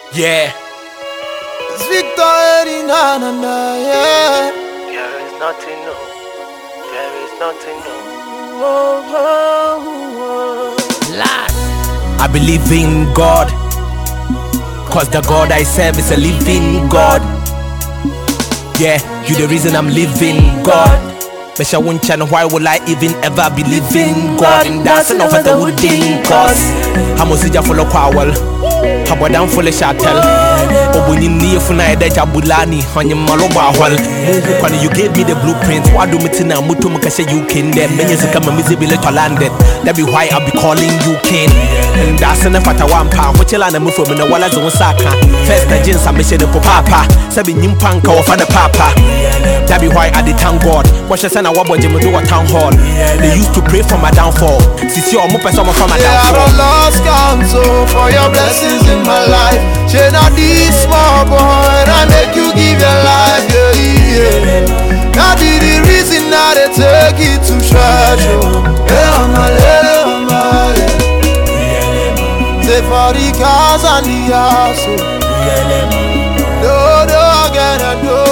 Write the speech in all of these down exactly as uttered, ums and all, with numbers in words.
Yeah. It's Victor na na na, yeah. There is nothing new. There is nothing new. Oh, oh, oh. Lad, I believe in God, cause the God I serve is a living God. Yeah, you the reason I'm living, God. Mesha wuncha no why will I even ever believe in God? And that's enough of the wooden cause Hamosija follow kwawal Habodan fully shatel Obuni ni funa ede jabulani Honye maloba wal Kwani you gave me the blueprint Wadu mitina mutu mkashe you king then Menye zika mamizibile to landed That be why I'll be calling you king. And that's enough at a wampa Wachela na mufu mina wala zon saka First na jinsa meshe de papa Sabi nyimpanka wafana papa That be why I did thank God Washa sana wabo jeme do a town hall They used to pray for my downfall Sisi yo mupe someone from my downfall. Yeah, I don't lost counsel for your blessings in my life. She not this small boy, I make you give your life, yeah, yeah. That be the reason that they take it to church, oh. Yeah, I'm a little, I'm a little. Say for the cars and the house, oh. Do, do, again, I do.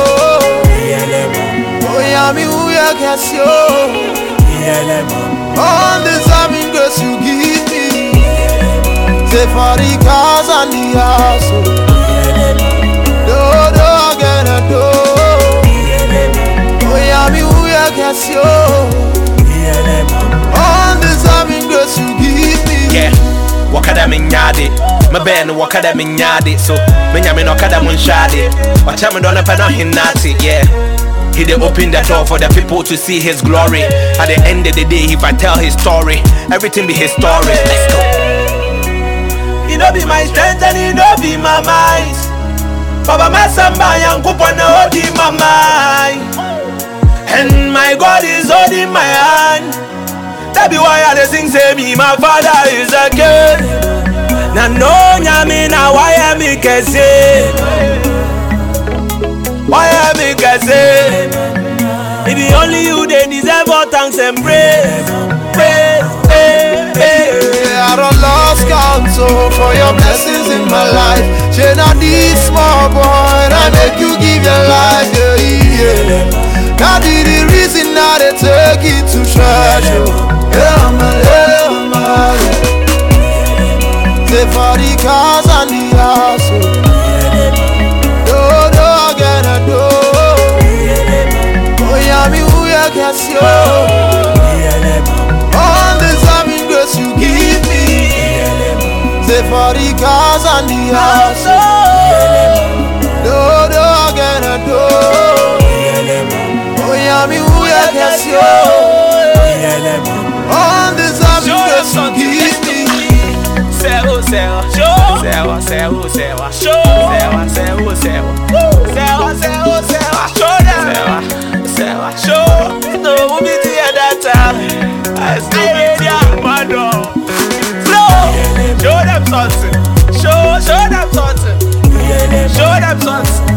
Oh, yeah, me who you can see, oh. All this having grace you give me. Say for the cars and the house, oh. Do, do, again, I do. Oh, yeah, me who you can see, oh. All this having grace you give me. Yeah, wakada minyade My ben wakada minyade So, menya me no kada munshade Wacha me dona pa no hinati, yeah. He did open the door for the people to see his glory. At the end of the day, if I tell his story, everything be his story. Let's go. He don't be my strength and he don't be my might. Baba my samba young kupana hold in my mind. And my God is holding my hand. That be why I sing say me, my father is a king. Na no nyame na why am I kese? Why am I say? It be only you they deserve all thanks and praise. Praise, praise, praise. Yeah, I don't lost counsel for your blessings in my life. She not this small boy, I make you give your life, yeah, yeah. That be the reason that they take it to church, oh. Yeah, I'm a little, I'm a little. Say for the cars and the house, oh. Yes, yo. All this having grace you give me. Say for the cars and the house. Do, do, again, and do. Oh, yeah, me who ya yes, yo. All this having grace you give me. Sewa, sewa, show. Sewa, sewa, sewa, show. Sewa, sewa, sewa. Sewa, sewa, sewa, show them. Sewa, sewa, show. No, we'll be there that time. I still be there, my dog. Flow, show them something. Show, show them something. Show them something.